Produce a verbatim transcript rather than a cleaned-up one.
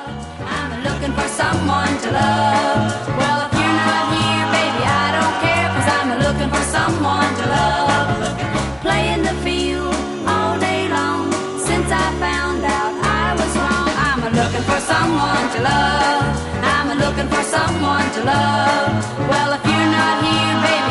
I'm looking for someone to love. Well, if you're not here, baby, I don't care, cause I'm looking for someone to love. Play in the field all day long, since I found out I was wrong. I'm looking for someone to love. I'm looking for someone to love. Well, if you're not here, baby,